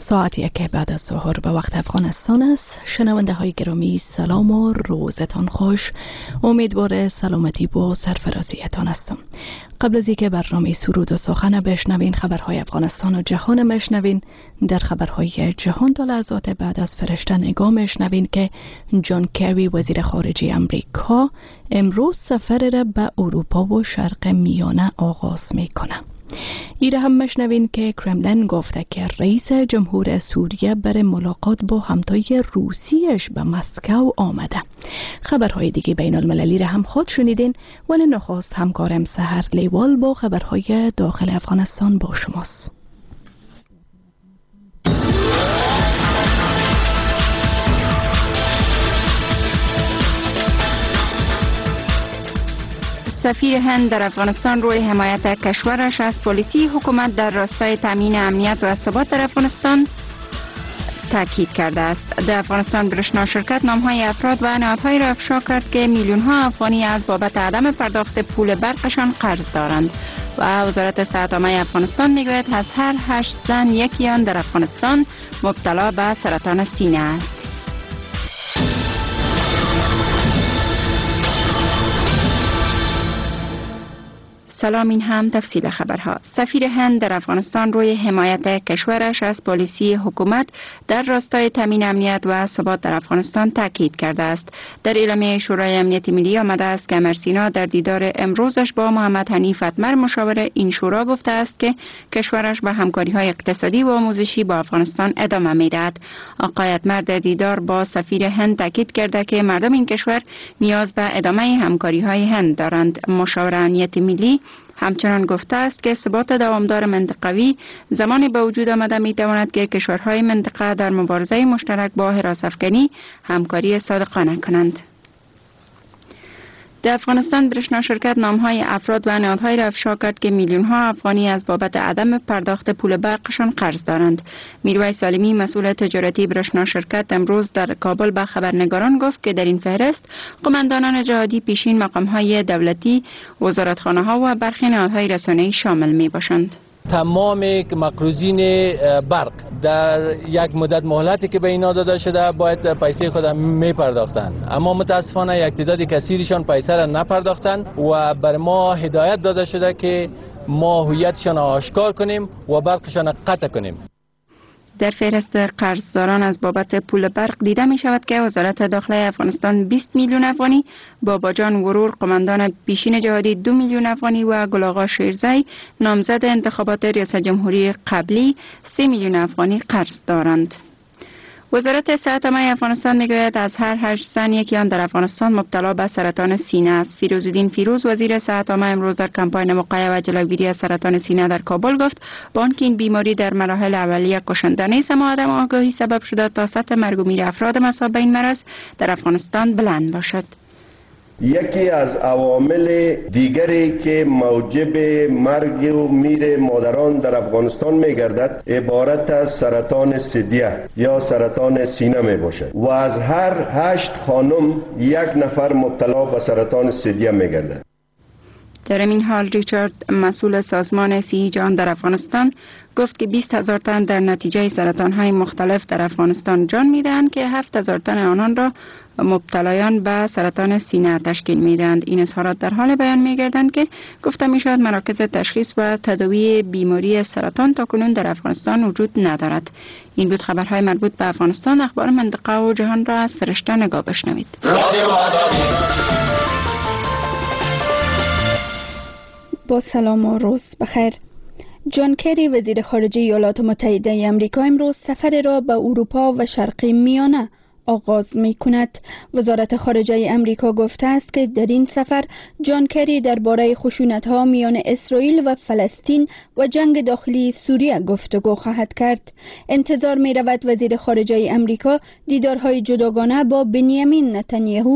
ساعت 1 بعد از ظهر به وقت افغانستان است. شنونده های گرامی سلام و روزتان خوش. امیدوار سلامتی و سرفرازیتان هستم. قبل از اینکه برنامه سرود و سخن بشنوین، خبرهای افغانستان و جهان مشنوین، در خبرهای جهان تا لحظات بعد از فرشته نگاه مشنوین که جان کری وزیر خارجه امریکا امروز سفر را به اروپا و شرق میانه آغاز میکنه. ایره هم مشنوین که کرملین گفته که رئیس جمهور سوریه برای ملاقات با همتای روسیش به مسکو آمده. خبرهای دیگه بین المللی را هم خود شنیدین، ولی نخست همکارم سحر لیوال با خبرهای داخل افغانستان با شماست. سفیر هند در افغانستان روی حمایت کشورش از پلیسی حکومت در راستای تامین امنیت و ثبات در افغانستان تاکید کرده است. در افغانستان برشنا شرکت نامهای افراد و نهادهایی را افشا کرد که میلیون ها افغانی از بابت عدم پرداخت پول برقشان قرض دارند و وزارت صحت عامه افغانستان میگوید از هر 8 زن یکی آن در افغانستان مبتلا به سرطان سینه است. سلام، این هم تفصیل خبرها. سفیر هند در افغانستان روی حمایت کشورش از پلیسی حکومت در راستای تامین امنیت و ثبات در افغانستان تاکید کرده است. در اعلامیه شورای امنیت ملی آمده است که امرسینا در دیدار امروزش با محمد حنیف اتمر مشاور این شورا گفته است که کشورش به همکاری‌های اقتصادی و آموزشی با افغانستان ادامه می‌دهد. آقای اتمر در دیدار با سفیر هند تاکید کرده که مردم این کشور نیاز به ادامه همکاری‌های هند دارند. مشاور امنیت ملی همچنان گفته است که ثبات دوامدار منطقوی زمانی به وجود آمده می تواند که کشورهای منطقه در مبارزه مشترک با هراس‌افکنی همکاری صادقانه کنند. در افغانستان برشنا شرکت نامهای افراد و نهادهایی را افشا کرد که میلیون ها افغانی از بابت عدم پرداخت پول برقشان قرض دارند. میرویس سالمی مسئول تجارتی برشنا شرکت امروز در کابل به خبرنگاران گفت که در این فهرست قماندانان جهادی، پیشین مقامهای دولتی، وزارتخانه ها و برخی نهادهای رسانه‌ای شامل می باشند. تمام مقروضین برق در یک مدت مهلتی که به اینا داده شده باید پیسه خود می پرداختند، اما متاسفانه یک تعداد کثیرشان پیسه را نپرداختند و بر ما هدایت داده شده که ما هویتشان را آشکار کنیم و برقشان را قطع کنیم. در فهرست قرضداران از بابت پول برق دیده می شود که وزارت داخله افغانستان 20 میلیون افغانی، باباجان ورور قماندان پیشین جهادی 2 میلیون افغانی و گل آقا شیرزی نامزد انتخابات ریاست جمهوری قبلی 3 میلیون افغانی قرض دارند. وزارت صحت عامه افغانستان میگوید از هر 8 زن یکی آن در افغانستان مبتلا به سرطان سینه است. فیروزالدین فیروز وزیر صحت عامه امروز در کمپاین موقعه و جلوگیری از سرطان سینه در کابل گفت با آنکه این بیماری در مراحل اولیه کشنده نیست، اما عدم آگاهی سبب شده تا سطح مرگ و میر افراد مصاب به این مرض در افغانستان بلند باشد. یکی از عوامل دیگری که موجب مرگ و میر مادران در افغانستان می‌گردد عبارت از سرطان ثدیه یا سرطان سینه میباشد و از هر 8 خانم 1 نفر مبتلا به سرطان ثدیه می‌گردد. در این حال ریچارد مسئول سازمان صحی جهان در افغانستان گفت که 20,000 تن در نتیجه سرطان‌های مختلف در افغانستان جان می‌دهند که 7,000 تن آنان را مبتلایان به سرطان سینه تشکیل می‌دهند. این اظهارات در حال بیان می‌گردند که گفته می‌شود مراکز تشخیص و تداوی بیماری سرطان تاکنون در افغانستان وجود ندارد. این بود خبرهای مربوط به افغانستان. اخبار منطقه و جهان را از فرشته نگاه بشنوید. با سلام و روز بخیر. جان کری وزیر خارجه ایالات متحده آمریکا امروز سفر را به اروپا و شرق میانه آغاز می کند. وزارت خارجه امریکا گفته است که در این سفر جان کری درباره خشونت‌ها میان اسرائیل و فلسطین و جنگ داخلی سوریه گفتگو خواهد کرد. انتظار می رود وزیر خارجه امریکا دیدارهای جداگانه با بنیامین نتانیاهو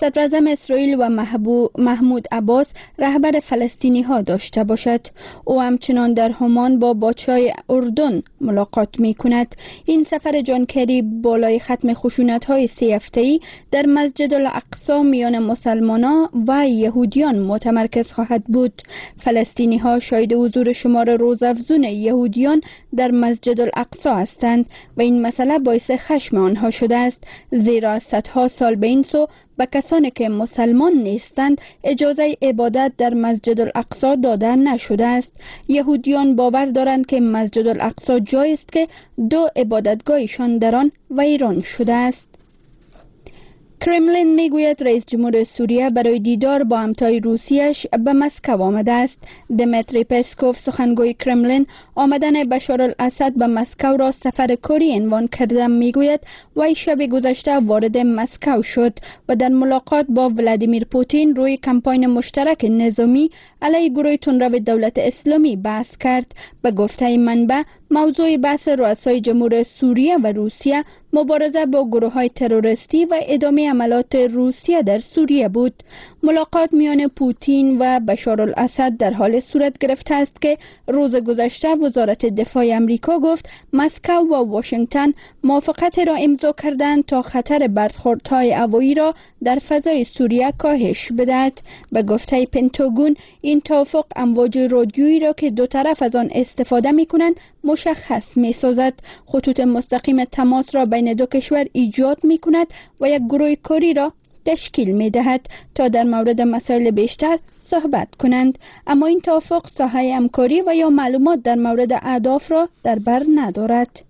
صدراعظم اسرائیل و محمود عباس رهبر فلسطینی ها داشته باشد. او همچنان در همان با بادشاه اردن ملاقات می کند. این سفر جان کری بالای ختم خشونت های 3 هفته‌ای در مسجد الاقصی میان مسلمانان و یهودیان متمرکز خواهد بود. فلسطینی ها شاهد حضور شمار روزافزون یهودیان در مسجد الاقصی هستند و این مسئله باعث خشم آنها شده است، زیرا صدها سال به این سو به کسانی که مسلمان نیستند اجازه عبادت در مسجد الاقصی داده نشده است. یهودیان باور دارند که مسجد الاقصی جایی است که 2 عبادتگاهشان در آن ویران شده است. کرملین میگوید رئیس جمهور سوریه برای دیدار با همتای روسیش به مسکو آمده است. دمیتری پسکوف سخنگوی کرملین آمدن بشار الاسد به مسکو را سفر کاری عنوان کرده میگوید وی شب گذشته وارد مسکو شد و در ملاقات با ولادیمیر پوتین روی کمپاین مشترک نظامی علیه گروه تندرو دولت اسلامی بحث کرد. به گفته منبع موضوع بحث رؤسای جمهور سوریه و روسیه مبارزه با گروه‌های تروریستی و ادامه عملیات روسیه در سوریه بود. ملاقات میان پوتین و بشار الاسد در حال صورت گرفته است که روز گذشته وزارت دفاع امریکا گفت مسکو و واشنگتن موافقت را امضا کردند تا خطر برخوردهای هوایی را در فضای سوریه کاهش بدهد. به گفته پنتاگون این توافق امواج رادیویی را که 2 طرف از آن استفاده می‌کنند مشخص می‌سازد. خطوط مستقیم تماس را بین 2 کشور ایجاد می‌کند و یک گروه کاری را تشکیل می‌دهد تا در مورد مسائل بیشتر صحبت کنند. اما این توافق ساحه همکاری و یا معلومات در مورد اهداف را در بر ندارد.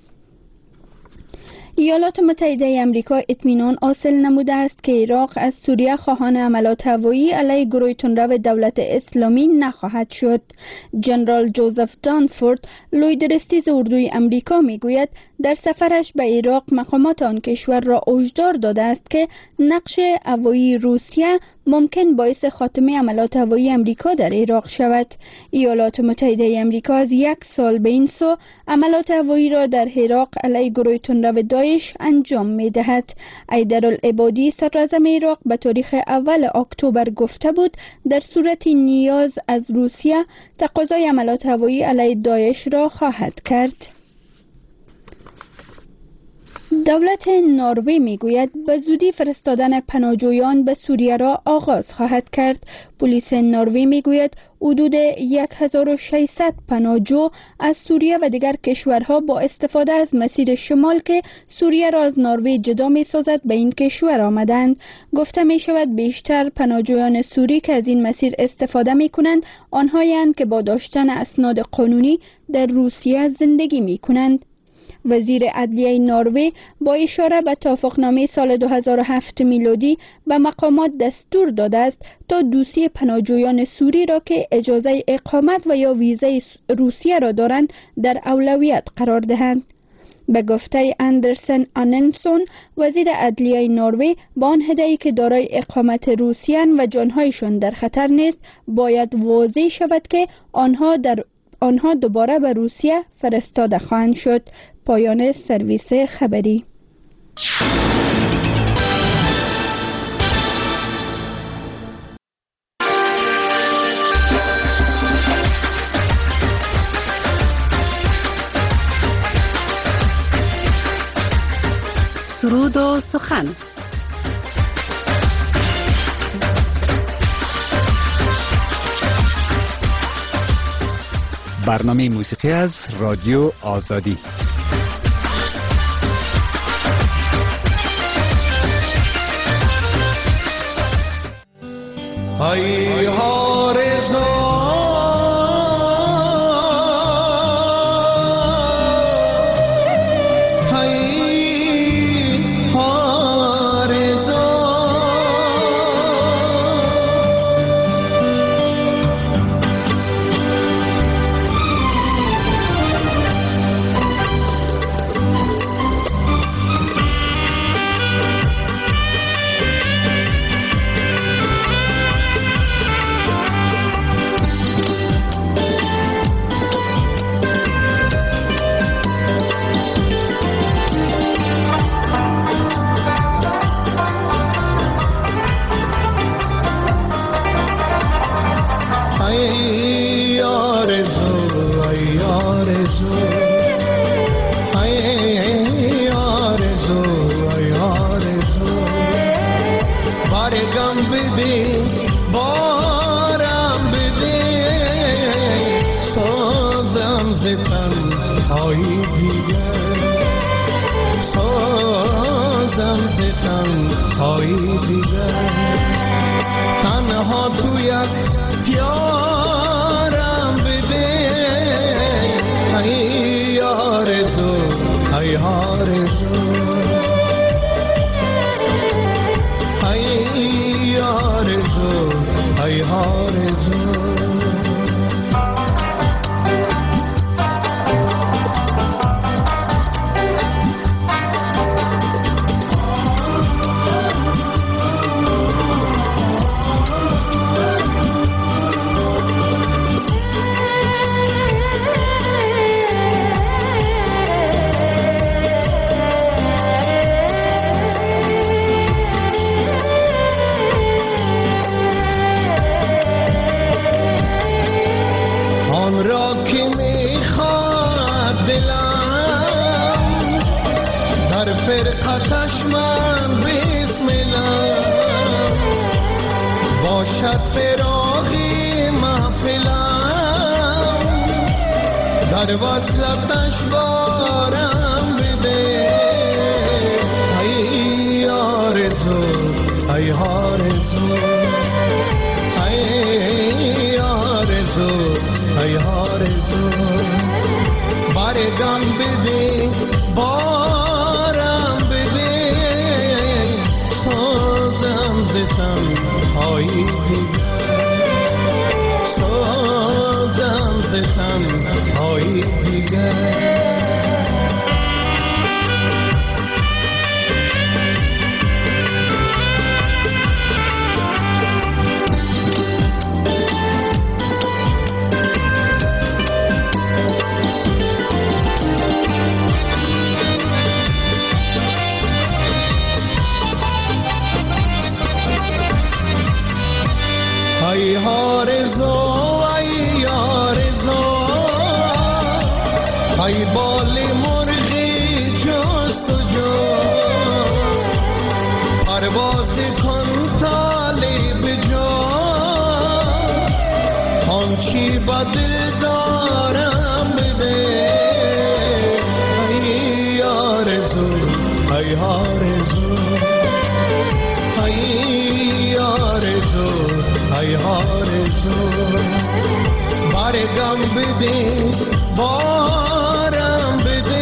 ایالات متحده آمریکا اطمینان حاصل نموده است که عراق از سوریه خواهان عملیات هوایی علیه گروه تندرو دولت اسلامی نخواهد شد. جنرال جوزف دانفورد لویدرستیز اردوی آمریکا میگوید در سفرش به عراق مقامات آن کشور را هشدار داده است که نقش هوایی روسیه ممکن باعث خاتمه عملیات هوایی آمریکا در عراق شود. ایالات متحده آمریکا از 1 سال به این سو عملیات هوایی را در عراق علیه گروه تندرو داعش انجام می‌دهد. حیدرالعبادی صدراعظم عراق به تاریخ 1 اکتبر گفته بود در صورت نیاز از روسیه تقاضای عملیات هوایی علیه داعش را خواهد کرد. دولت نروژ میگوید به زودی فرستادن پناهجویان به سوریه را آغاز خواهد کرد. پلیس نروژ میگوید حدود 1600 پناهجو از سوریه و دیگر کشورها با استفاده از مسیر شمال که سوریه را از نروژ جدا می‌سازد به این کشور آمدند. گفته می شود بیشتر پناهجویان سوری که از این مسیر استفاده می‌کنند آنهایند که با داشتن اسناد قانونی در روسیه زندگی می‌کنند. وزیر عدلیه نروژ با اشاره به توافقنامه سال 2007 میلادی به مقامات دستور داده است تا دوسیه پناهجویان سوری را که اجازه اقامت و یا ویزای روسیه را دارند در اولویت قرار دهند. به گفته اندرسن آننسون وزیر عدلیه نروژ با آن هدیه‌ای که دارای اقامت روسیان و جانهایشان در خطر نیست باید واضح شود که آنها دوباره به روسیه فرستاده خواهند شد. پایان سرویس خبری. سرود و سخن. برنامه موسیقی از رادیو آزادی. ای آرزو دیگر سازم زدم هایی دیگر تنها تو یک پیارم بده ای آرزو ای آرزو ای آرزو ای آرزو فرقتش من بسملم باشد فراغی محفلم در وصلتش بارم بده ای آرزو ای آرزو ای آرزو ای آرزو برگم بده هایی دیگر سازم زدم هایی دیگر ای آرزو ای آرزو ای بال مرغی جست و جو پرواز کن طالب جو آنچی بدل دارم بده ای آرزو ای آرزو ای آرزو ای آرزو برگم بده بارم بده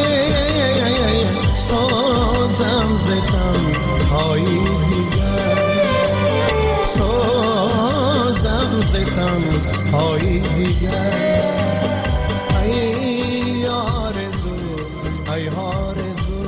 سازم زدم هایی دیگر سازم زدم هایی دیگر ای آرزو ای آرزو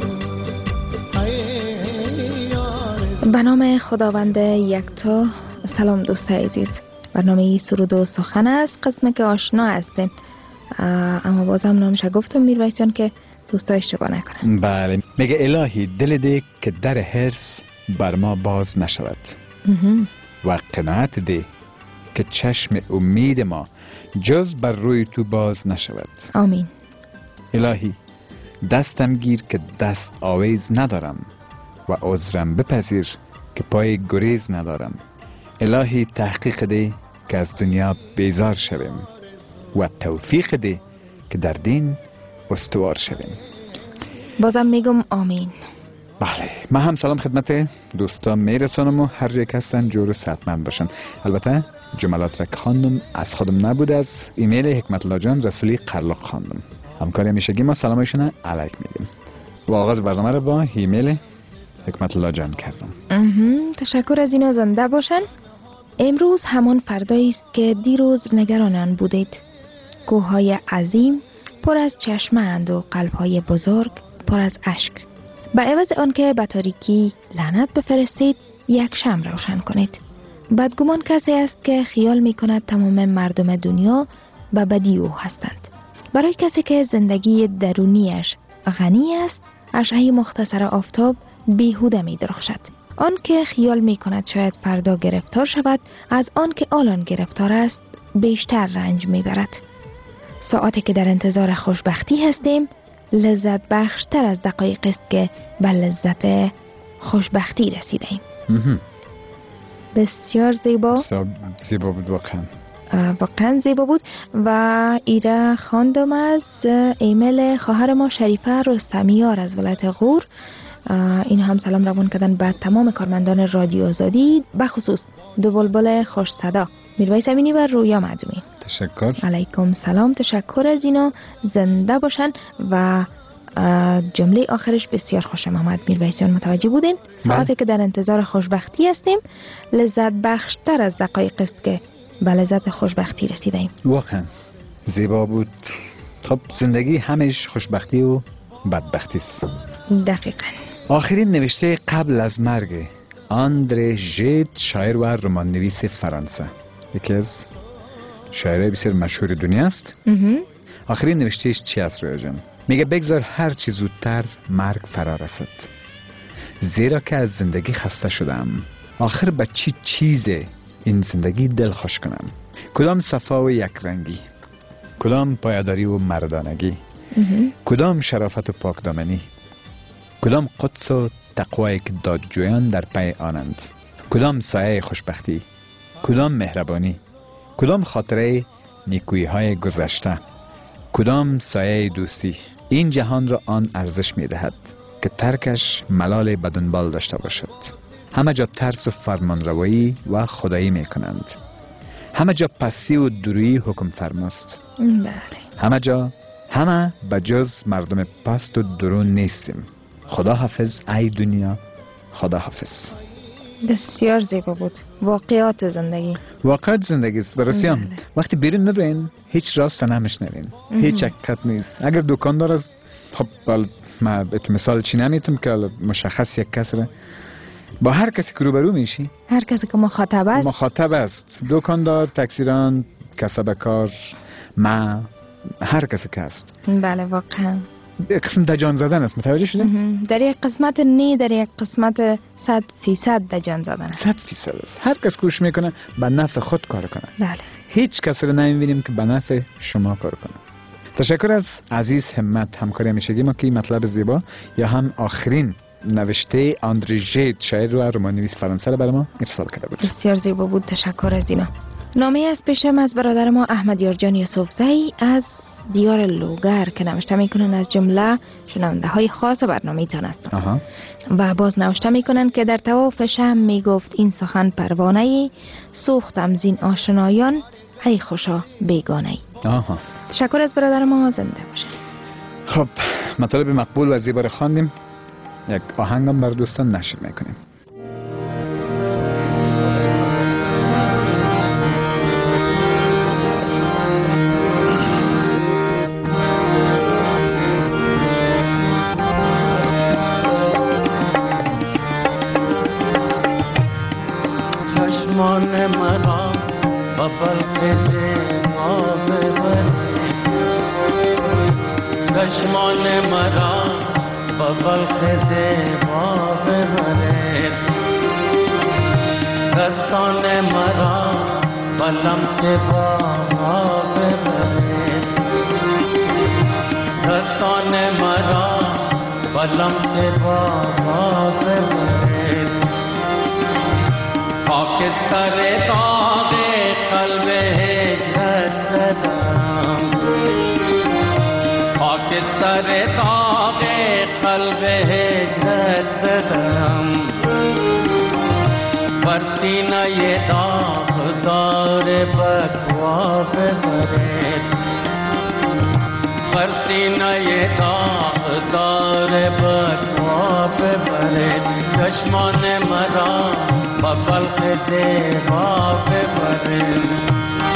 ای آرزو. به نام خداوند یکتا. سلام دوست عزیز، برنامه سرود و سخن است، قسمت که آشنا هستین، اما بازم نامش گفتم میرویسیان که دوستا اشتباه نکنن. بله، میگه الهی دل ده که در حرص بر ما باز نشود و قناعت ده که چشم امید ما جز بر روی تو باز نشود. آمین. الهی دستم گیر که دست آویز ندارم و عذرم بپذیر که پای گریز ندارم. الهی تحقیق ده که از دنیا بیزار شویم و توفیق ده که در دین استوار شویم. بازم میگم آمین. بله، من هم سلام خدمت دوستان میرسانم و هر یک هستن جور و صحتمند باشن. البته جملات را که خواندم از خودم نبود، از ایمیل حکمت الله جان رسولی قرلق خواندم. همکاری همیشگی ما سلامشون علیک میگیم و آغاز برنامه را با ایمیل حکمت الله جان کردم. تشکر از اینا، زنده باشن. امروز همان فردایی است که دیروز نگران آن بودید. کوههای عظیم پر از چشمه اند و قلبهای بزرگ پر از اشک. به عوض آنکه به تاریکی لعنت بفرستید، یک شمع روشن کنید. بدگمان کسی است که خیال می کند تمام مردم دنیا به بدی او هستند. برای کسی که زندگی درونیش غنی است، اشعه مختصر آفتاب بیهوده می درخشد. آن که خیال می کند شاید فردا گرفتار شود، از آن که الان گرفتار است بیشتر رنج می برد. ساعتی که در انتظار خوشبختی هستیم لذت بخشتر از دقایق است که به لذت خوشبختی رسیدیم. بسیار زیبا. زیبا بود واقعا. واقعا زیبا بود. و ایره خواندم از ایمیل خواهر ما شریفه رستمیار از ولایت غور. این هم سلام روان کردن به تمام کارمندان رادیو آزادی، به خصوص دو بلبل خوش صدا میرویس امینی و رویا معدومی. تشکر. علیکم سلام، تشکر از اینا، زنده باشن. و جمله آخرش بسیار خوشم آمد. میرویسیان متوجه بودین؟ ساعتی که در انتظار خوشبختی هستیم لذت بخشتر از دقایق است که به لذت خوشبختی رسیدیم. واقعا زیبا بود. خب زندگی همش خوشبختی و بدبختی است. دقیقاً. آخرین نوشته قبل از مرگ آندره ژید، شاعر و رمان نویس فرانسه، یکی از شاعرای بسیار مشهور دنیا است. آخرین نوشتهش چی است رویا جان؟ میگه بگذار هر چی زودتر مرگ فرا رسد، زیرا که از زندگی خسته شدم. آخر به چی چیز این زندگی دل خوش کنم؟ کدام صفا و یک رنگی، کدام پایداری و مردانگی، کدام شرافت و پاکدامنی، کدام قدس و تقوای که دادجویان در پی آنند، کدام سایه خوشبختی، کدام مهربانی، کدام خاطره نیکویی های گذشته، کدام سایه دوستی. این جهان را آن ارزش می دهد که ترکش ملال بدنبال داشته باشد. همه جا ترس و فرمانروایی و خدایی می کنند. همه جا پسی و درویی حکم فرماست. همه جا، همه بجز مردم پست و درون نیستیم. خدا حافظ ای دنیا، خدا حافظ. بسیار زیبا بود. واقعیات زندگی، واقعیت زندگی است برسیان. وقتی بیرون نرین هیچ راست نمیشنوین، هیچ حقیقت نیست. اگر دکاندار از خب ما مثال چی نمیتونم که مشخص یک کس را با هر کسی که روبرو میشی، هر کسی که مخاطب است، دکاندار، تاکسیران، کسب کار، ما، هر کسی که است. بله واقعا قسم دجان زدن است. متوجه شده؟ در یک قسمت نه، در یک قسمت 100% دجان زدن است. 100% است. هر کس کوشش میکنه به نفع خود کار کنه. بله. هیچ کس رو نمیبینیم که به نفع شما کار کنه. تشکر از عزیز همت، همکاری همیشگی ما که این مطلب زیبا یا هم آخرین نوشته آندره ژید، شاعر و رمان نویس فرانسه را برای ما ارسال کرده بود. بسیار زیبا بود. تشکر از اینا. نامه از پیشم از برادر ما احمد یارجان یوسفزئی از دیار لوگر که نوشته میکنن از جمله شنونده های خاص برنامه تان هستند. و باز نوشته میکنن که در طواف شم میگفت این سخن پروانه، سوختم زین آشنایان ای خوشا بیگانه. تشکر از برادر ما، زنده باشید. خب مطالب مقبول و زیبا رو خواندیم. یک آهنگم بر دوستان نشر میکنیم. چشمان مرا با بلخز ما ببر، چشمان مرا با بلخز ما ببرد، دستان مرا با لمس با ما ببرد، دستان مرا با لمس با ما ببرد. خاکستر داغ قلب هجرت زدم، خاکستر داغ قلب هجرت زدم، بر سینه داغدار بکوا ببرد، بر سینه داغدار بکوا ببرد. چشمان مرا با بلخ زیبا ببرد.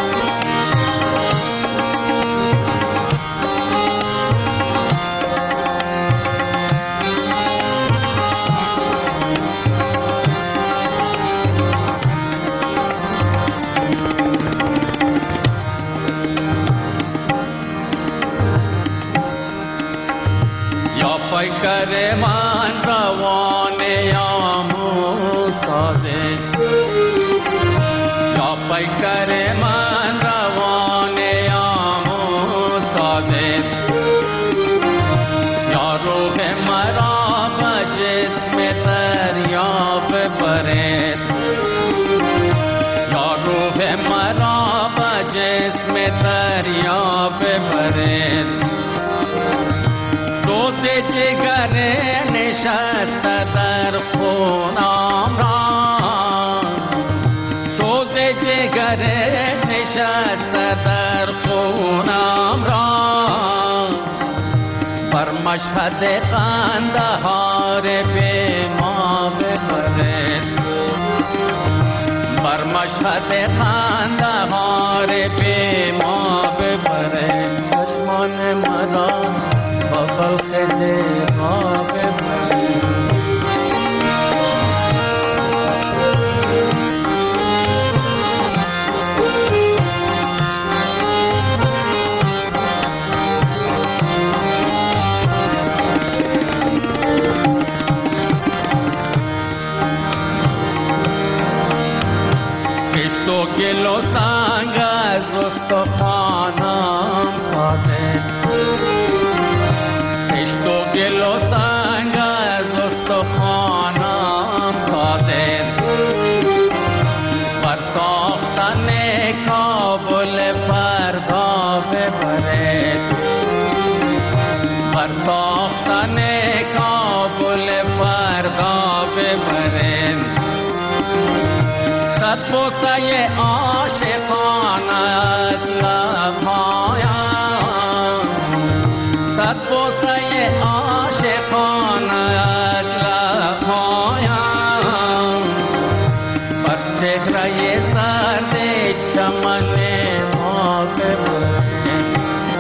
یا پیکر من روان یامو سازه، یا پیکر من روان یامو سازه، یا روح مرا به جسم دریا ببرد، یا روح مرا به ببرید سوز جگر نشسته در خونم را سوز جگر نشسته در خونم را بر مشهد قندهار به ما ببرید بر مشهد قندهار به ما ببرید چشمان مرا با خلق زیبا ببرید تو گل و سنگ از استخوانم سازه عشق و گل و سنگ از استخوانم سازه بر ساختن کابل فردا ببرید بر ساختن کابل فردا ببرید صد بوسه عاشقانت لبهایم صد بوسه عاشقانت لبهایم بر چهره زرد چمن ما ببرید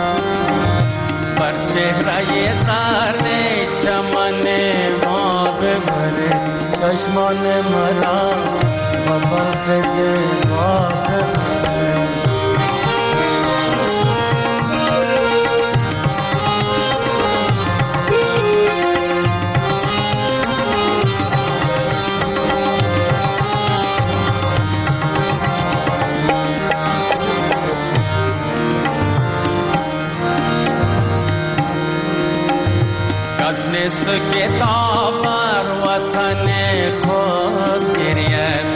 بر چهره زرد چمن ما ببرید چشمان مرا بلق زیبا ببرید کس نیست که تا بر وطن خود گرید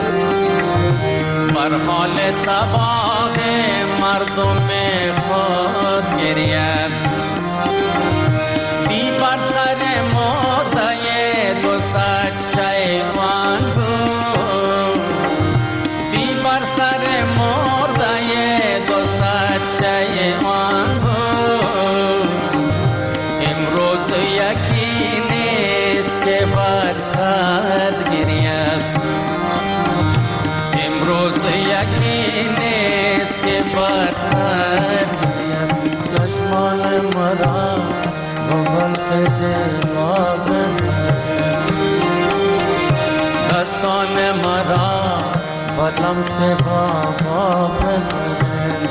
بر حال تباه مردم خود گرید بی بر سر مرده دو صد شیوان بود بی بر سر مرده دو صد شیوان بود امروز یکی نیست که بر صد گرید امروز یکی نیست که بر سر گرید چشمان مرا با خلق زیبا ببرید دستان مرا با لمس بابا ببرید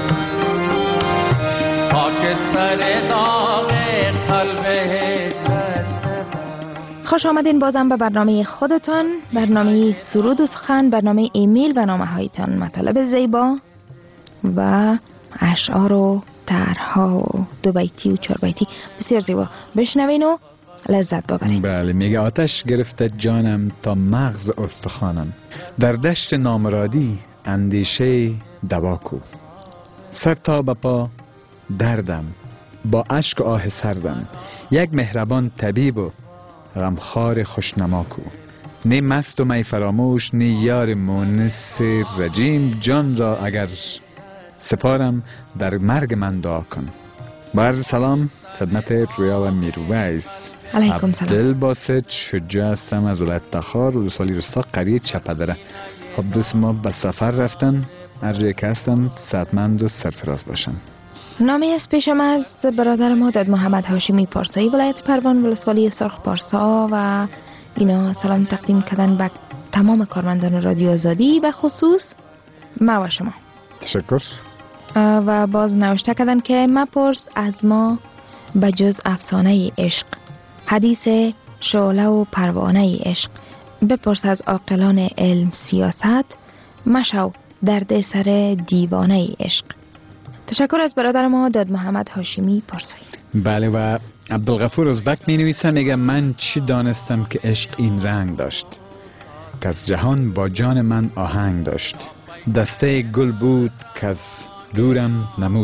خاکستر داغ قلب هجرت خوش آمدین بازم به برنامه خودتان، برنامه سرود و سخن، برنامه ایمیل و نامه هایتان، مطالب زیبا و اشعار و طرح‌ها و دو بیتی و چهار بیتی بسیار زیبا بشنوین و لذت ببرین. بله، میگه آتش گرفته جانم تا مغز استخوانم، در دشت نامرادی اندیشه دواکو، سر تا به پا دردم با اشک و آه سردم، یک مهربان طبیب و غمخوار خوشنماکو، نی مست و می فراموش نی یار مونس رجیم، جان را اگر سپارم در مرگ من دعا کن. با عرض سلام خدمت رویا و میرویس. علیکم سلام. عبدالباسط شجاع هستم از ولایت تخار و سالی رستا قریه چپدره. خب دوست ما به سفر رفتن، هر جایی که هستن صحتمند و سرفراز باشن. نامی از پیشم از برادر ما داد محمد هاشمی پارسایی ولایت پروان ولسوالی سرخ پارسا و اینا سلام تقدیم کردن به تمام کارمندان رادیو آزادی به خصوص ما و شما. تشکر. و باز نوشته کردن که مپرس از ما به جز افسانه عشق، حدیث شعله و پروانه عشق، بپرس از عاقلان علم سیاست، مشو درد سر دیوانه عشق. تشکر از برادر ما داد محمد هاشمی پارسایی. بله و عبدالغفور ازبک می نویسه، میگه من چی دانستم که عشق این رنگ داشت، که از جهان با جان من آهنگ داشت، دسته گل بود که از دورم نمود،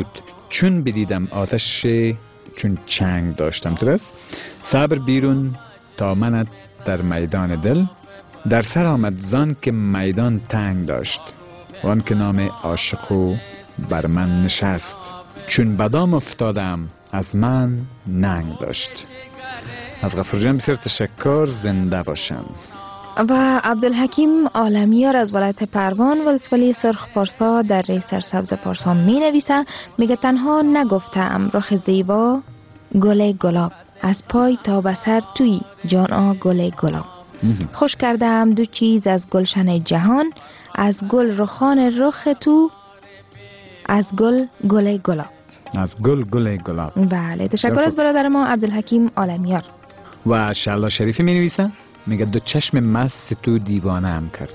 چون بدیدم آتش چون چنگ داشتم ترس صبر بیرون تا منت در میدان دل در سر آمد زان که میدان تنگ داشت وان که نام عاشقو بر من نشست چون بدام افتادم از من ننگ داشت. از غفور جان بسیار تشکر، زنده باشم. و عبدالحکیم عالمیار از ولایت پروان ولسوالی سرخ پارسا در ری سرسبز پارسا می نویسه، میگه تنها نگفتم رخ زیبا گل گلاب از پای تا به سر توی جان گل گلاب خوش کردم دو چیز از گلشن جهان از گل رخان رخ تو از گل گل گلاب از گل گل گلاب. بله تشکر از برادر ما عبدالحکیم عالمیار. و شهلا شریفی می نویسه میگه دو چشم مست تو دیوانه هم کرد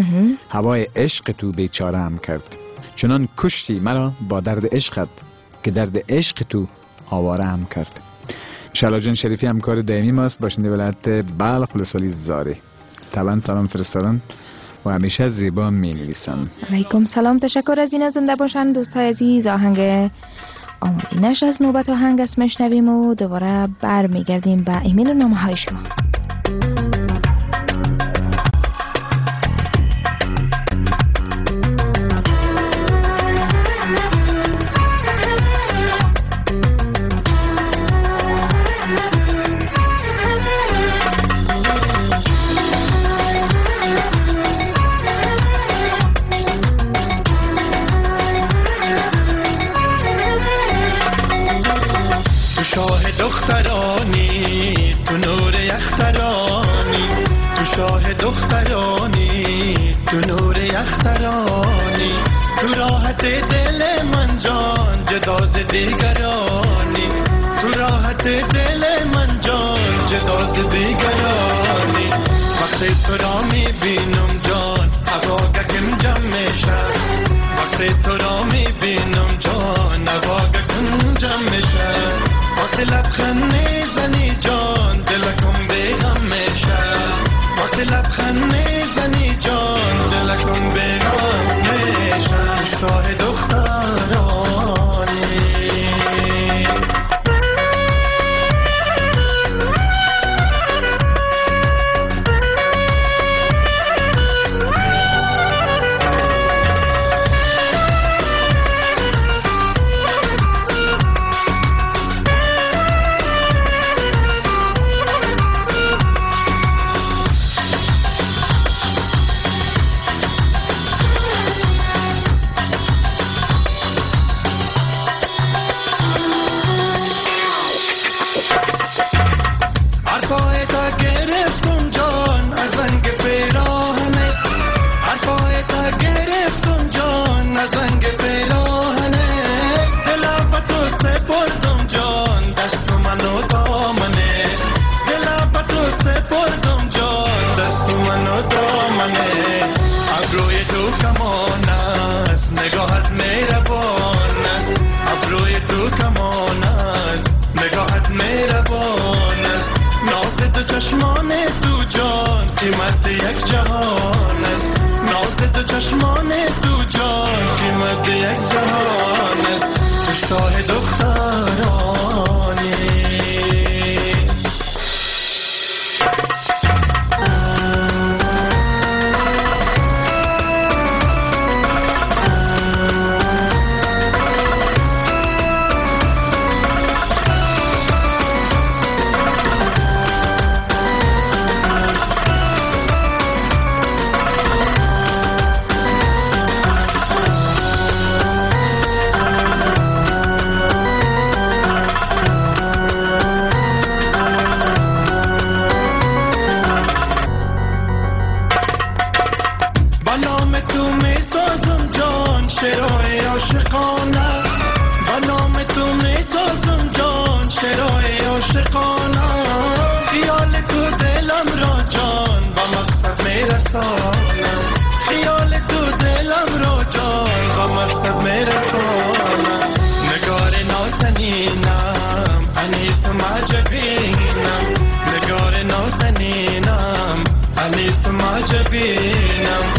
هوای عشق تو بیچاره هم کرد چنان کشتی مرا با درد عشقت که درد عشق تو آواره هم کرد. شهلا جان شریفی همکار دائمی ماست، باشنده ولایت بلخ ولسوالی زاری. طبعا سلام فرستادن و همیشه زیبا می نویسن. علیکم سلام، تشکر از اینا، زنده باشن دوستای عزیز. آهنگ آمادینش از نوبت آهنگ است میشنویم و دوباره بر میگردیم به ایمیل و نامه های شما.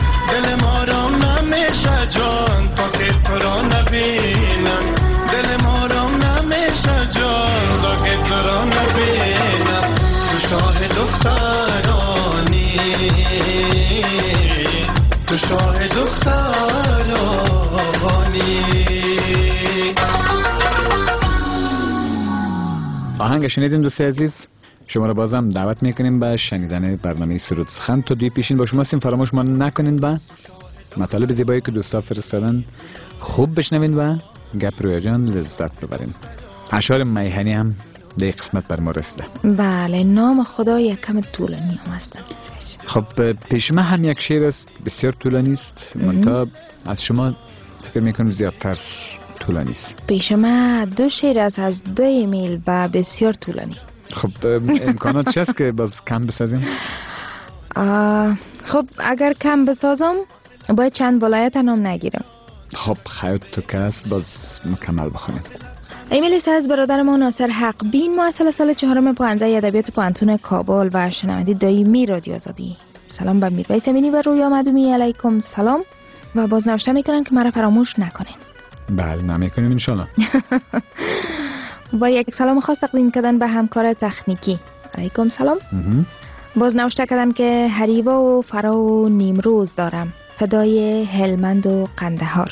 دل شاه دخترانی، تو شاه دخترانی. آهنگ شنیدیم دوست عزیز. شما را بازم دعوت میکنیم به شنیدن برنامه سرود سخن. تا دوی پیشین با شما هستیم، فراموش ما نکنین با مطالب زیبایی که دوستا فرستادن خوب بشنوین و گپ رویا جان لذت ببرین. اشعار میهنی هم در قسمت بر ما رسیده. بله، نام خدا یک کم طولانی هم هستن. خب پیش ما هم یک شعر است بسیار طولانی است، منتها از شما فکر میکنم زیادتر طولانی است. پیش ما دو شعر است از 2 ایمیل و بسیار طولانی. خب امکانات چیست که باز کم بسازیم؟ خب اگر کم بسازم باید چند ولایت نام نگیرم. خب خیلی تو که است باز مکمل بخونیم. ایمیل است از برادر ما ناصر حق بین، محصل سال 4 پانزه ادبیات پانتون کابل و شنونده دایمی رادیو آزادی. سلام به میرویس امینی و رویا مدومی، علیکم سلام. و باز نوشته میکنن که مرا فراموش نکنین. بله نمیکنیم انشالله. با یک سلام خاص تقدیم کردن به همکار تکنیکی، علیکم سلام. باز نوشته کردن که هریوا و فرا و نیمروز دارم، فدای هلمند و قندهار،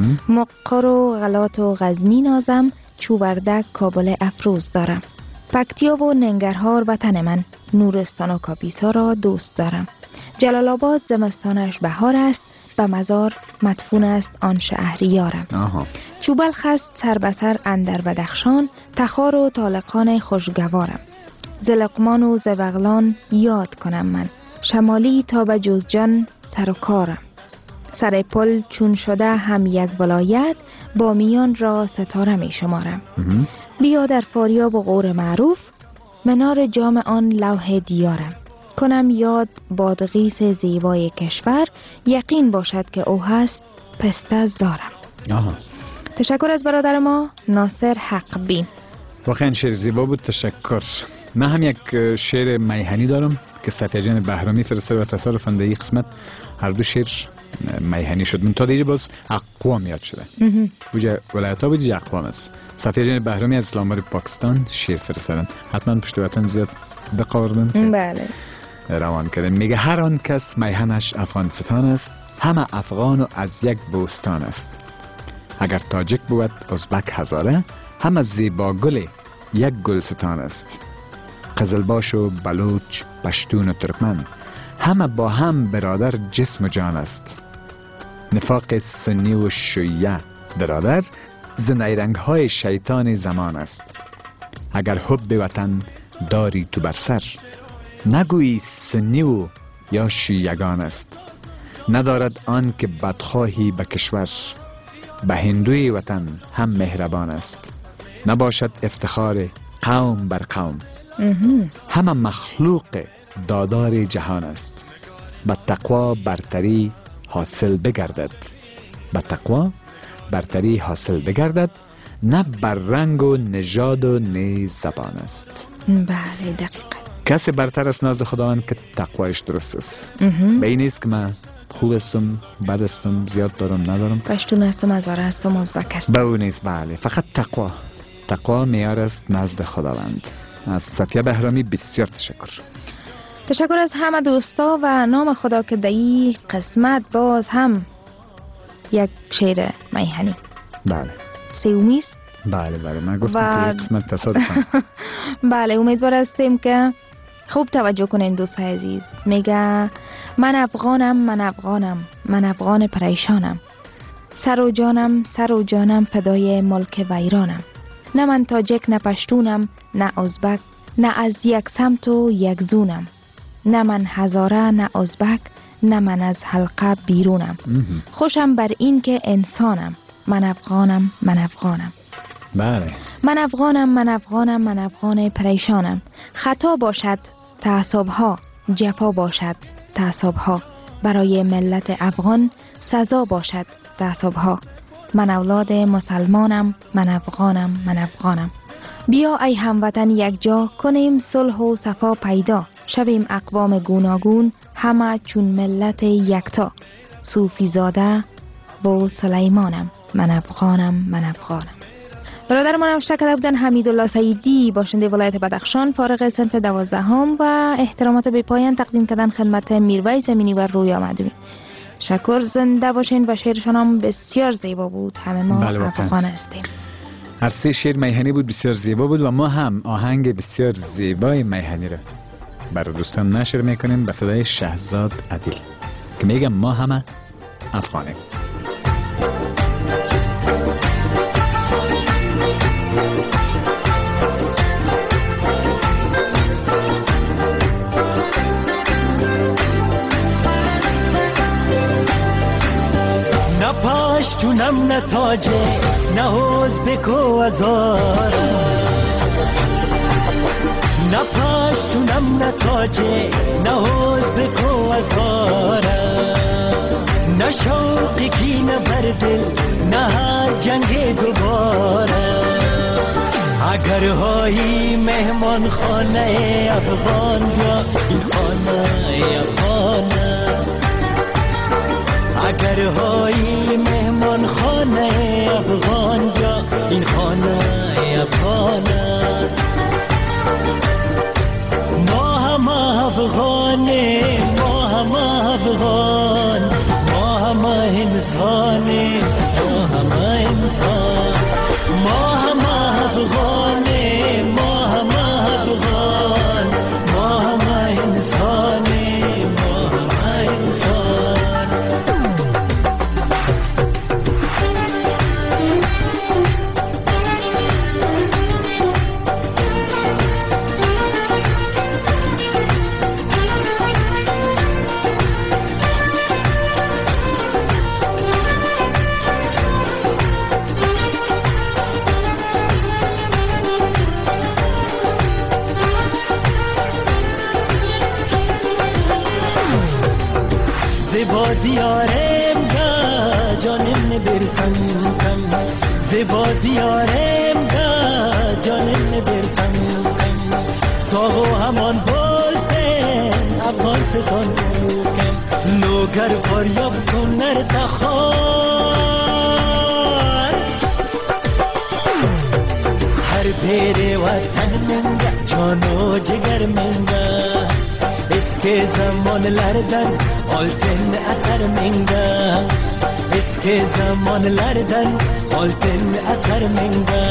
مقر و غلات و غزنی نازم، چوبردک کابل افروز دارم، پکتیا و ننگرهار وطن من، نورستان و کاپیسا را دوست دارم، جلال آباد زمستانش بهار است، به مزار مدفون است آن شهریارم. چوبلخ است سر به سر اندر بدخشان، تخار و طالقان خوشگوارم، زلقمان و زبغلان یاد کنم من، شمالی تا به جوزجان سر و کارم، سر پل چون شده هم یک ولایت، با میان را ستاره می شمارم. بیا در فاریاب و غور معروف، منار جام آن لوح دیارم، کنم یاد بادغیس زیبای کشور، یقین باشد که او هست پسته زارم. تشکر از برادر ما ناصر حق بین. واقعا شعر زیبا بود، تشکر. من هم یک شعر میهنی دارم که صفیه جان بهرامی فرستاد و تصادفاً در این قسمت هر دو شعر میهنی شد. من تا دیگه باز اقوام یاد شده. وجه ولایت ها بودی اقوام است. صفیه جان بهرامی از اسلام آباد پاکستان شعر فرستادن. حتما پشت وطن زیاد بقاردن. بله. روان کردن. میگه هر آن کس میهنش افغانستان است، همه افغان و از یک بوستان است. اگر تاجک بود ازبک هزاره، همه زیبا گل یک گلستان است. قزلباش و بلوچ پشتون و ترکمن، همه با هم برادر جسم و جان است. نفاق سنی و شیعه برادر، ز نیرنگ های شیطان زمان است. اگر حب وطن داری تو بر سر، نگویی سنی و یا شیعگان است. ندارد آن که بدخواهی به کشور، به هندوی وطن هم مهربان است. نباشد افتخار قوم بر قوم، همه مخلوق دادار جهان است. به تقوا برتری حاصل بگردد، به تقوا برتری حاصل بگردد، نه بر رنگ و نژاد و نیز زبان است. بله دقیقا. کسی برتر از ناز خداوند که تقوایش درست است. به این نیست که من خوب هستم بد هستم، زیاد دارم ندارم، پشتون هستم هزاره هستم ازبک هستم، به اون نیست. بله فقط تقوا معیار است نزد خداوند. از صفیه بهرامی بسیار تشکر از همه دوستا و نام خدا که در این قسمت باز هم یک شعر میهنی. بله سیومیست. بله من گفتم که یک قسمت تصادفاً. بله امیدوار هستیم که خوب توجه کنین دوستای عزیز. میگه من افغان پریشانم، سر و جانم فدای ملک ویرانم. نه من تاجک نه پشتونم نه ازبک، نه از یک سمت و یک زونم. نه من هزاره نه ازبک، نه من از حلقه بیرونم. خوشم بر این که انسانم، من افغانم. بله من افغان پریشانم. خطا باشد تعصبها، جفا باشد تعصبها، برای ملت افغان سزا باشد تعصبها. من اولاد مسلمانم، من افغانم. بیا ای هموطن یک جا، کنیم صلح و صفا پیدا، شویم اقوام گوناگون همه چون ملت یکتا. صوفی زاده و سلیمانم، من افغانم. برادر ما نوشته کرده بودن حمیدالله سعیدی باشنده ولایت بدخشان فارغ صنف 12 و احترامات به پایان تقدیم کردن خدمت میرویس امینی و رویا مدوی. شکر، زنده باشین و شعرشان هم بسیار زیبا بود. همه ما افغان هستیم. هر سه شعر میهنی بود، بسیار زیبا بود و ما هم آهنگ بسیار زیبای میهنی را برای دوستان نشر میکنیم به صدای شهزاد عدیل که میگم ما همه افغانیم. نه پشتونم نه تاجه نه حوز بکو ازاره، نه پشتونم نه تاجه نه حوز بکو ازاره، نه شوقی کی نه بردل نه هر جنگ دوباره. اگر هایی مهمان خانه افغان یا این خانه افغانه، اگر هایی مهمان خانه افغان یا این خانه افغانه. ما هم افغانه، ما هم افغان، ما هم انسانه، ما هم انسان. ما هم افغانه، ما هم افغان، ما هم انسانه، ما هم انسان. زیبا دیارم دا جانم نبرسم کم، زیبا دیارم دا جانم نبرسم کم. ساغو همان بولسن افغان ستان کم، لوگر فریاب کن نرتخار. هر پیر وطن منگه جان و جگر منگه، اسک زمان لردن altın eser minga, eski zamanlardan altın eser minga.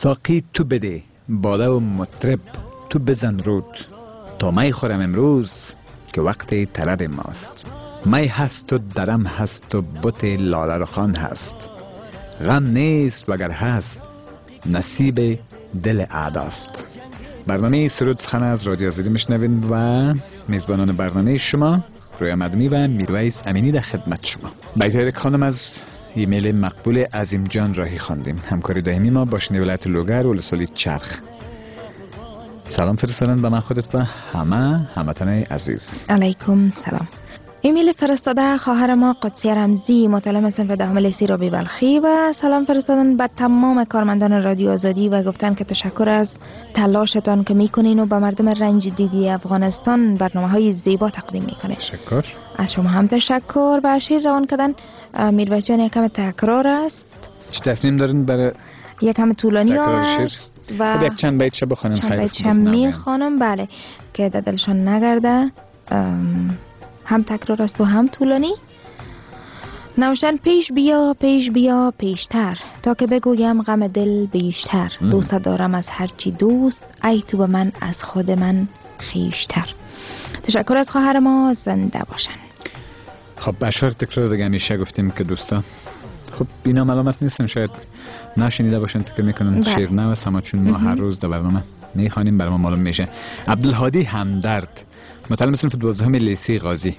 ساقی تو بده، باده و مطرب تو بزن رود، تا می خورم امروز که وقت طلب ماست. می هست و درم هست و بت لاله رخان هست، غم نیست وگر هست نصیب دل اعداست. برنامه سرود سخن از رادیو آزادی میشنوین و میزبانان برنامه شما رویا مدنی و میرویس امینی در خدمت شما. بیت‌های خانم از ایمیل مقبول عظیم جان راهی خواندیم. همکاری دائمی ما با شنی ولایت لوگر و لسولی چرخ. سلام فرستادن به من خودت و هموطن عزیز. علیکم سلام. ایمیل فرستاده خواهر ما قدسی رمزی متعلم صنف دهم لیسه رابی بلخی و سلام فرستادن به تمام کارمندان رادیو آزادی و گفتن که تشکر از تلاشتان که میکنین و به مردم رنج دیدی افغانستان برنامه‌های زیبا تقدیم میکنین. تشکر. از شما هم تشکر. و شیر روان کردن میرویس جان یکم تکرار است. چه تصمیم دارین برای یکم طولانی است و خب یک چند بیت چه بخونیم خیلی بیت میخوانم بله که دلشان نگرده. هم تکرار است و هم طولانی. نوشتن پیش بیا پیش بیا پیشتر، تا که بگویم غم دل بیشتر. دوست دارم از هرچی دوست، ای تو به من از خود من خیشتر. تشکر از خواهر ما، زنده باشن. خب اشعار تکرار دیگه همیشه گفتیم که دوستا خب اینا ملامت نیستن، شاید نشنیده باشن فکر میکنن شعر نو است، اما چون ما هر روز در برنامه میخوانیم برای ما معلوم میشه. عبدالهادی همدرد متعلم صنف 12 لیسه غازی،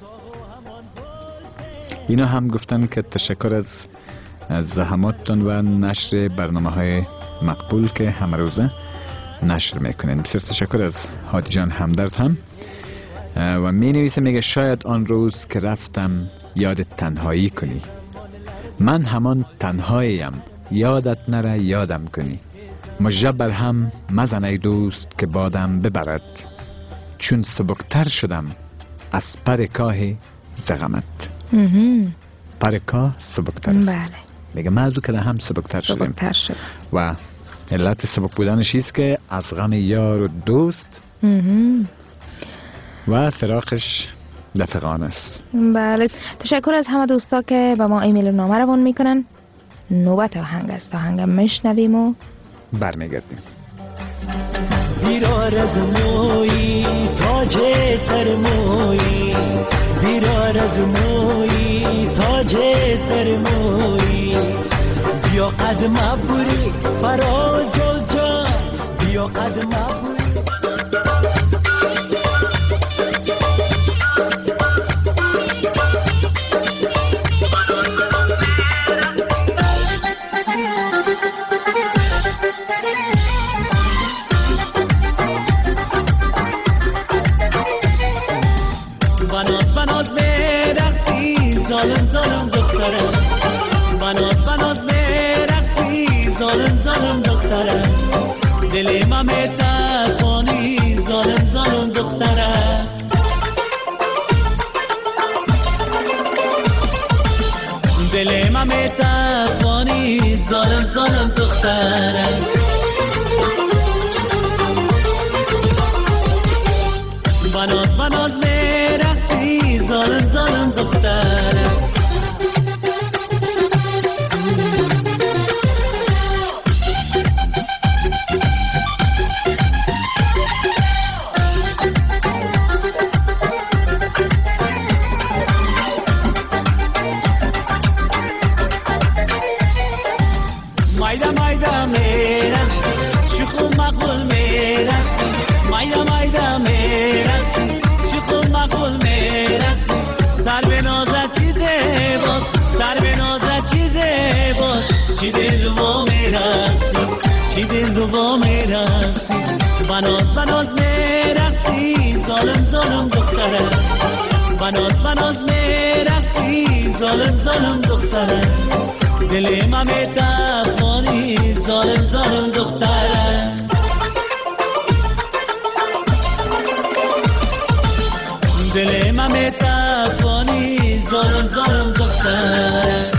اینا هم گفتن که تشکر از زحماتتان و نشر برنامه‌های مقبول که همه روزه نشر میکنین. بسیار تشکر از هادی جان همدرد هم. و می نویسه میگه شاید آن روز که رفتم یاد تنهایی کنی، من همان تنهاییم یادت نره یادم کنی. مژه بر هم مزن ای دوست که بادم ببرد، چون سبکتر شدم از پر کاه زغمت. پر کاه سبکتر است. بله. میگه موضوع که هم سبکتر شدیم و علت سبک بودنش است که از غم یار و دوست و فراقش دفقان است. بله. تشکر از همه دوستا که به ما ایمیل و نامه روان میکنن. نوبت آهنگ است، آهنگ میشنویم و برمیگردیم. بیرار از موی تاج سر موی، بیرار از موی تاج سر موی، بیا قدم ابوری فراز جز جا، بیا قدم ابوری. دل ما میتوانی ظالم ظالم دختره، دل ما میتوانی ظالم ظالم دختره، بناز بناز میرقصی ظالم ظالم دختره. بناز بناز میرقصی ظالم ظالم دختره، بناز بناز میرقصی ظالم ظالم دختره، دل ما میتوانی ظالم ظالم دختره، دل ما میتوانی ظالم ظالم دختره.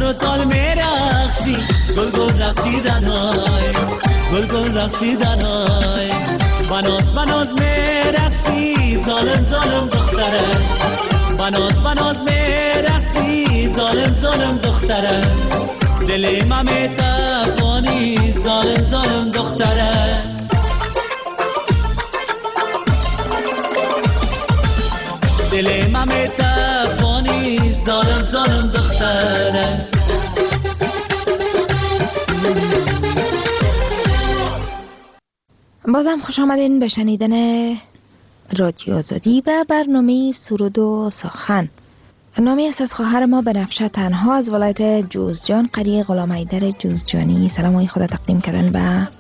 و تال میرقصی گل گل رقصیدن های گل گل رقصیدن های بناز بناز میرقصی ظالم ظالم دختره بناز بناز میرقصی ظالم ظالم دختره دل من میتفانی ظالم ظالم دختره دل من میتفانی ظالم ظالم دختره. بازم خوش آمدین به شنیدن رادیو آزادی و برنامه سرود و سخن. نامی است از خواهر ما بنفشه تنها از ولایت جوزجان قریه غلام حیدر جوزجانی. سلامای خود تقدیم کردن به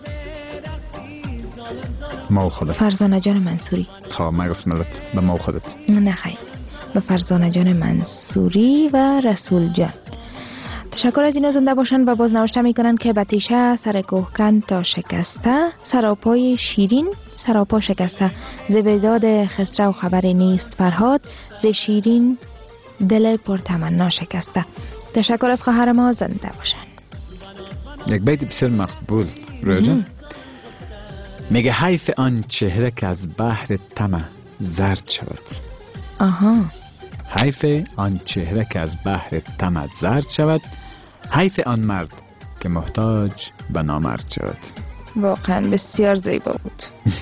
ما خودت فرزانه جان منصوری. تا ما گفتم به ما خودت نه خیر، به فرزانه جان منصوری و رسول جان. تشکر از اینا زنده باشن و باز نوشته میکنن که بتیشه سر کوهکن تا شکسته سراپای شیرین سراپا شکسته زبداد خسرو خبری نیست فرهاد ز شیرین دل پرتمنا شکسته. تشکر از خواهر ما زنده باشن. یک بیت بسیار مقبول رویا میگه حیف آن چهره که از بحر طمع زرد شود. آها. حیف آن چهره که از بحر طمع زرد شود حیف آن مرد که محتاج به نامرد شود. واقعا بسیار زیبا بود.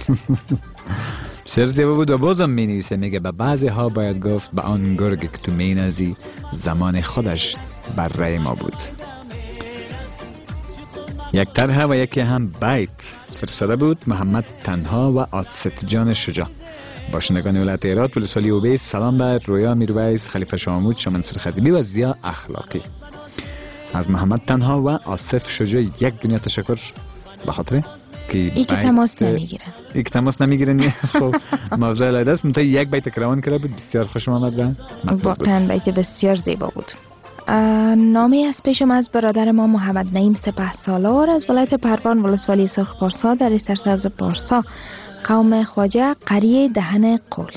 بسیار زیبا بود و بازم می نویسه میگه به بعضی ها باید گفت به آن گرگ که تو می نزی زمان خودش بر رای ما بود. یک طرح و یکی هم بیت فرستاده بود محمد تنها و آست جان شجاع. باشندگان ولایت هرات ولسوالی اوبیس سلام بر رویا میرویس خلیفه شامود شاه منصور خطیبی و زیا اخلاقی. از محمد تنها و آصف شجاع یک دنیا تشکر به خاطر که ای که تماس نمیگیرن ای که تماس نمیگیرن. خب موضوع علیده است. منتها یک بیت کروان کرده بود بسیار خوشم آمد. واقعا بیت بسیار زیبا بود. نامی از پیشم از برادر ما محمد نعیم سپهسالار از ولایت پروان ولسوالی سرخ پارسا در سرسبز پارسا قوم خواجه قریه دهن قول.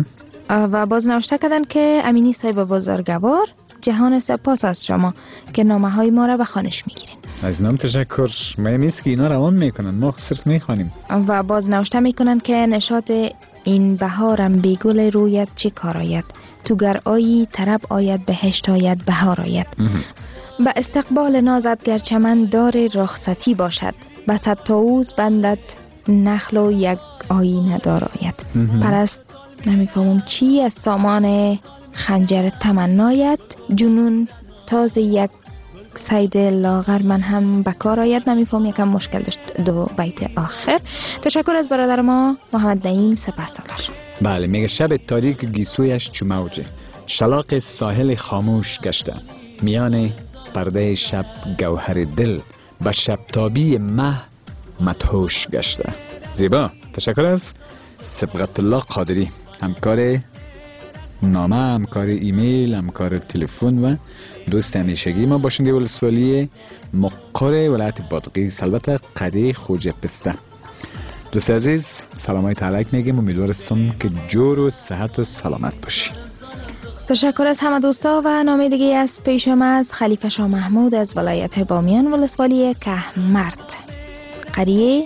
و باز نوشته کردن که امینی صاحب بزرگوار جهان سپاس از شما که نامه های ما را به خوانش میگیرین. از نام تشکر. مهم است که اینا روان میکنن ما صرف میخوانیم. و باز نوشته میکنن که نشاط این بهارم بی گل رویت چه کار آید تو گر آیی طرب آید بهشت آید بهار آید. به استقبال نازت گر چمن دار رخصتی باشد بسد طاووس بندت نخل و یک آینه دار آید. پرست نمیفهمم چی از سامان خنجر تمنایت جنون تاز یک سید لاغر من هم بکار آید. نمیفهم یکم مشکل داشت دو بیت آخر. تشکر از برادر ما محمد نعیم سپهسالار. بله میگه شب تاریک گیسویش چو موجه شلاق ساحل خاموش گشته میان پرده شب گوهر دل به شب تابی مه مدهوش گشته. زیبا. تشکر از سبقت الله قادری همکار نامه همکار ایمیل همکار تلفن و دوست همیشگی ما باشنده ولسوالی مقر ولایت بادغیس البته قریه خوجه پسته. دوست عزیز سلامای تعلق میگیم امیدوارستم که جور و صحت و سلامت باشی. تشکر از همه دوستا و نامه دیگه از پیشم از خلیفه شاه محمود از ولایت بامیان ولسوالی کهمرد قریه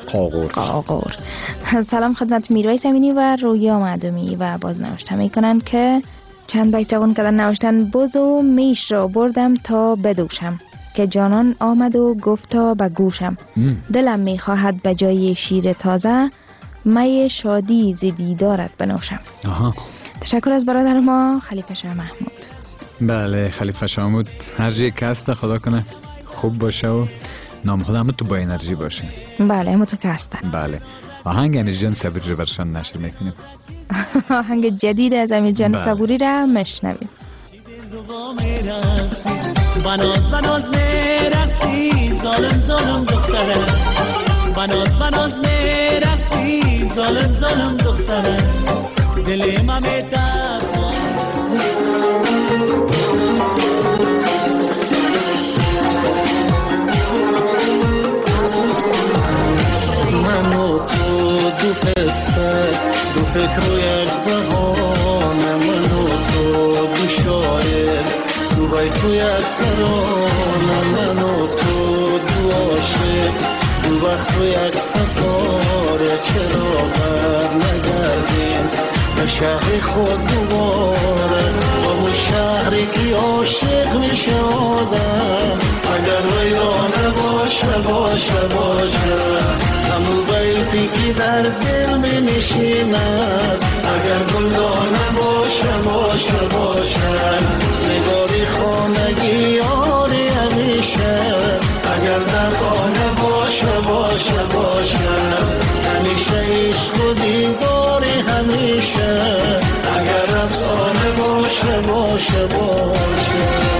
قاغور. سلام خدمت میرویس امینی و رویا معدومی. و باز نوشته میکنن که چند بیت روان کردن نوشتن بز و میش را بردم تا بدوشم که جانان آمد و گفتا به گوشم دلم میخواهد به جای شیر تازه می شادی ز دیدارت بنوشم. تشکر از برادر ما خلیفه شاه محمود. بله خلیفه شاه محمود هر جای که هست خدا کنه خوب باشه و نام خودم تو با انرژی باشه. بله متکسته. بله آهنگ امیر جان صبوری رو برشان نشر میکنیم. آهنگ جدید از امیر جان صبوری را مشنویم. بناز بناز میرقصی ظالم ظالم دختره بناز بناز میرقصی ظالم ظالم دختره دل من منو تو دو قصه دو فکر و یک بهانه منو تو دو شاعر دو بیت تو یک ترانه من و تو دو عاشق دو وقت و یک سفاره چرا بر نگردیم به شهر خود دوباره با اون شهری که عاشق میشه آدم اگر ویرانه باشه باشه باشه همون بیتی که در دل می نشیند اگر گلدانه باشه باشه باشه نگاری خانگی یاری همیشه اگر در خانه باشه باشه باشه همیشه عشق و دیداری همیشه اگر افسانه باشه باشه باشه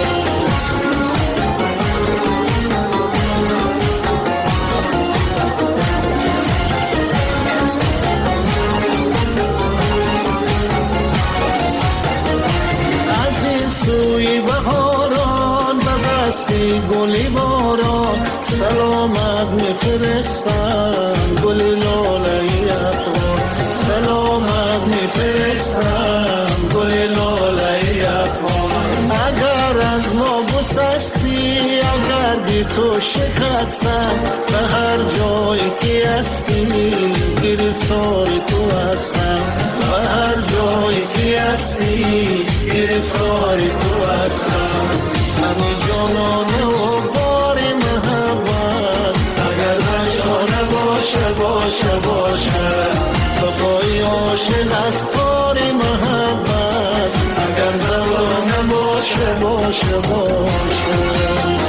گلی باران سلامت میفرستم گلی لاله افغان سلامت میفرستم گلی لاله افغان اگر از ما گسستی اگر بی تو شکستم به هر جایی که هستی گرفتاری تو هستم به هر جایی که هستی گرفتاری تو هستم همین جانانه و باری محبت اگر نشانه باشه باشه باشه وفای عاشق از کاری محبت اگر زبانه باشه باشه باشه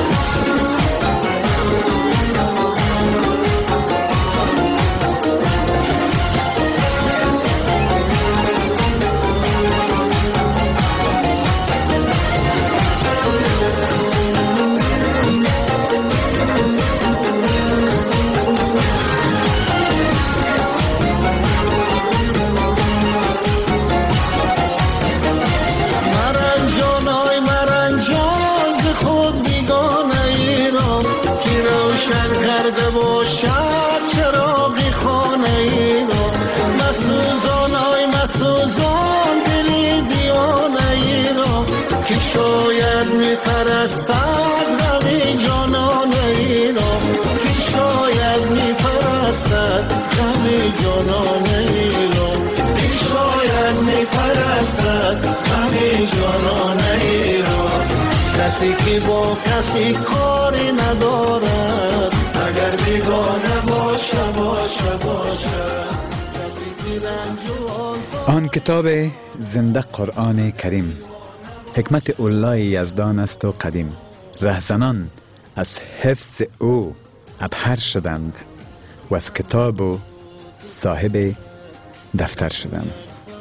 کسی که با کسی کاری ندارد اگر بیگانه باشه باشه باشه کسی که رنج آن کتاب زنده قرآن کریم حکمت الله یزدان است و قدیم رهزنان از حفظ او ابهر شدند و از کتاب و صاحب دفتر شدند.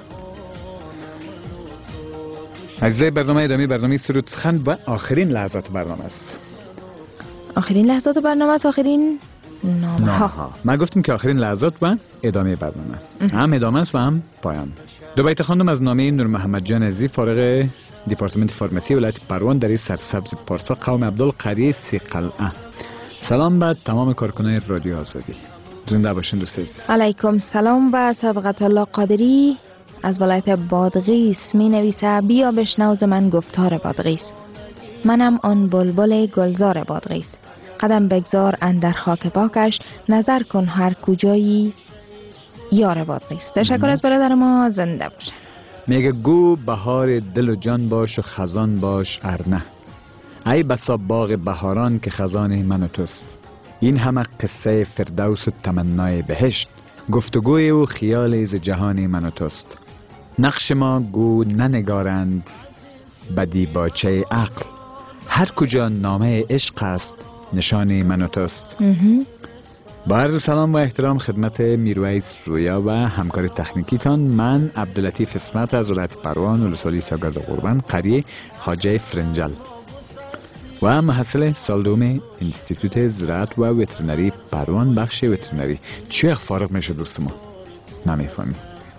اجزای برنامه ادامه برنامه سرود سخن و آخرین لحظات برنامه است. آخرین لحظات برنامه است. آخرین نامه ها. ما گفتیم که آخرین لحظات و ادامه برنامه هم ادامه است و هم پایان. دو بیت خواندم از نامه نور محمد جان عزیزی فارغ دیپارتمنت فارمسی ولایت پروان در سرسبز پارسا قوم عبدالقری سی قلعه. سلام به تمام کارکنان رادیو آزادی. زنده باشین دوست عزیز. علیکم سلام و سبقت الله قادری از ولایت بادغیس می نویسه بیا بشنو ز من گفتار بادغیس. منم آن بلبل گلزار بادغیس. قدم بگذار اندر خاک پاکش نظر کن هر کجایی یار بادغیس. تشکر از برادر ما. زنده باشن. میگه گو بهار دل و جان باش و خزان باش ارنه ای بسا باغ بهاران که خزان من و توست. این همه قصه فردوس و تمنای بهشت گفتگوی و خیال ز جهان من و توست. نقش ما گو ننگارند بدی باچه عقل هر کجا نامه عشق است نشان من و توست. با عرض سلام و احترام خدمت میرویس رویا و همکار تکنیکیتان، من عبداللطیف اسمت از ولایت پروان ولسوالی ساگرد قربان قریه خواجه فرنجل و محصل سال دوم انستیتوت زراعت و وترنری پروان بخش وترنری. چه فارغ میشه دوست ما؟ نمیفهمی.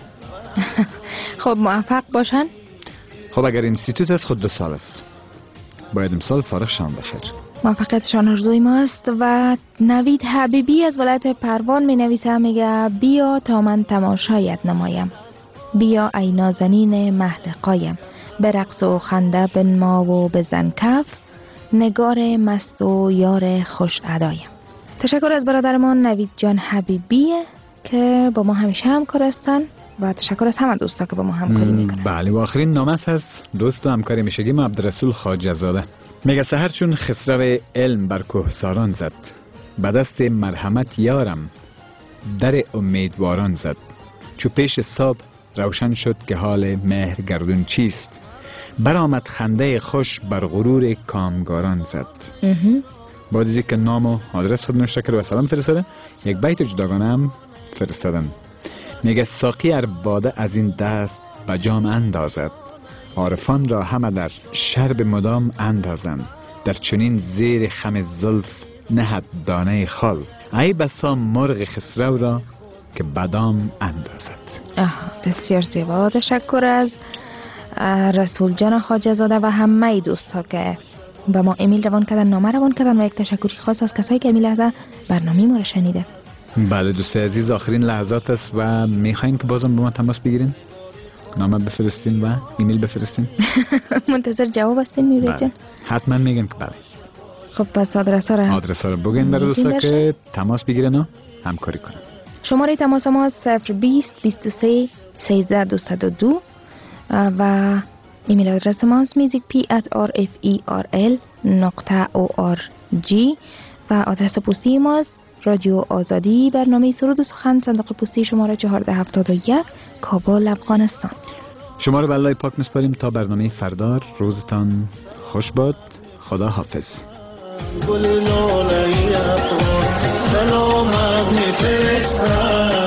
خب موفق باشن. خب اگر انستیتوت از خود 2 سال است باید امسال فارغ شان بخیر. موفقیتشان آرزوی ماست. و نوید حبیبی از ولایت پروان می نویسه میگه بیا تا من تماشایت نمایم. بیا ای نازنین محلقایم. به رقص و خنده بنما و بزن کف، نگار مست و یار خوش ادایم. تشکر از برادرمان نوید جان حبیبی که با ما همیشه همکار هستن و تشکر از همه دوستا که با ما همکاری میکنن. بله، و آخرین نامه از دوست و همکار میشگیم عبدالرسول خواجه زاده. میگه سحر چون خسرو علم بر کوهساران زد، به دست مرحمت یارم در امیدواران زد. چو پیش صبح روشن شد که حال مهر گردون چیست، برآمد خنده خوش بر غرور کامگاران زد. بعد از اینکه نام و آدرس خود نوشته کرد و سلام فرستاده، یک بیت جداگانه هم فرستادن. میگه ساقی ار باده از این دست به جام اندازد، عارفان را همه در شرب مدام اندازند، در چنین زیر خم زلف نهد دانه خال، ای بسا مرغ خسرو را که بدام اندازد. بسیار زیبا. تشکر از رسول جان خواجه زاده و همه دوست ها که به ما ایمیل روان کردن، نامه روان کردن، و یک تشکری خاص از کسایی که این لحظه برنامه ما را شنیده. بله دوست عزیز، آخرین لحظات است و میخواین که بازم با ما تماس بگیرین، نامه بفرستین و ایمیل بفرستین. منتظر جواب هستین میره جان؟ حتما میگم که بله. خب پس آدرس ها رو بگین برای دوستا که تماس بگیرن و همکاری کنن. شماره تماس ما 020 23 13 202 و ایمیل آدرس ما music@rferl.org و آدرس پستی ما رادیو آزادی، برنامه سرود و سخن، صندوق پستی شماره 1471 کابل، افغانستان. شما رو به الله پاک میسپاریم تا برنامه فردا. روزتان خوش باد. خدا حافظ. سلامت میفرستم